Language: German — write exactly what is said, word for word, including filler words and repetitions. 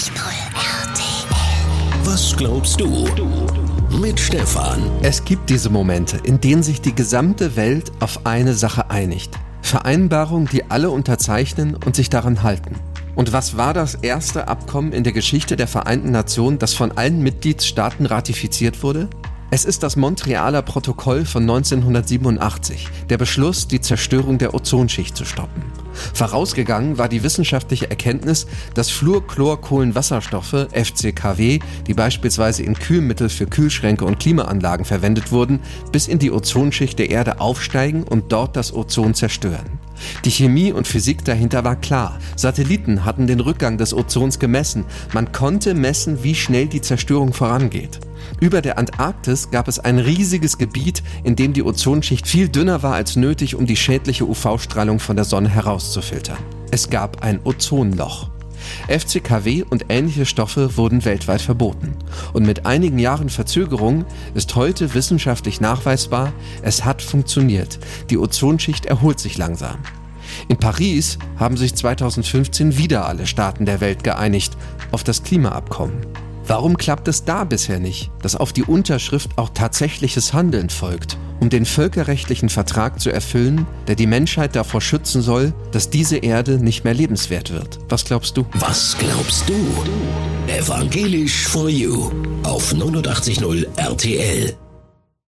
R T L. Was glaubst du? Mit Stefan. Es gibt diese Momente, in denen sich die gesamte Welt auf eine Sache einigt. Vereinbarungen, die alle unterzeichnen und sich daran halten. Und was war das erste Abkommen in der Geschichte der Vereinten Nationen, das von allen Mitgliedstaaten ratifiziert wurde? Es ist das Montrealer Protokoll von neunzehnhundertsiebenundachtzig, der Beschluss, die Zerstörung der Ozonschicht zu stoppen. Vorausgegangen war die wissenschaftliche Erkenntnis, dass Fluorchlorkohlenwasserstoffe, F C K W, die beispielsweise in Kühlmittel für Kühlschränke und Klimaanlagen verwendet wurden, bis in die Ozonschicht der Erde aufsteigen und dort das Ozon zerstören. Die Chemie und Physik dahinter war klar. Satelliten hatten den Rückgang des Ozons gemessen. Man konnte messen, wie schnell die Zerstörung vorangeht. Über der Antarktis gab es ein riesiges Gebiet, in dem die Ozonschicht viel dünner war als nötig, um die schädliche U V-Strahlung von der Sonne herauszufiltern. Es gab ein Ozonloch. F C K W und ähnliche Stoffe wurden weltweit verboten. Und mit einigen Jahren Verzögerung ist heute wissenschaftlich nachweisbar, es hat funktioniert. Die Ozonschicht erholt sich langsam. In Paris haben sich zweitausendfünfzehn wieder alle Staaten der Welt geeinigt auf das Klimaabkommen. Warum klappt es da bisher nicht, dass auf die Unterschrift auch tatsächliches Handeln folgt, um den völkerrechtlichen Vertrag zu erfüllen, der die Menschheit davor schützen soll, dass diese Erde nicht mehr lebenswert wird? Was glaubst du? Was glaubst du? Evangelisch for You auf neunundachtzig Komma null R T L.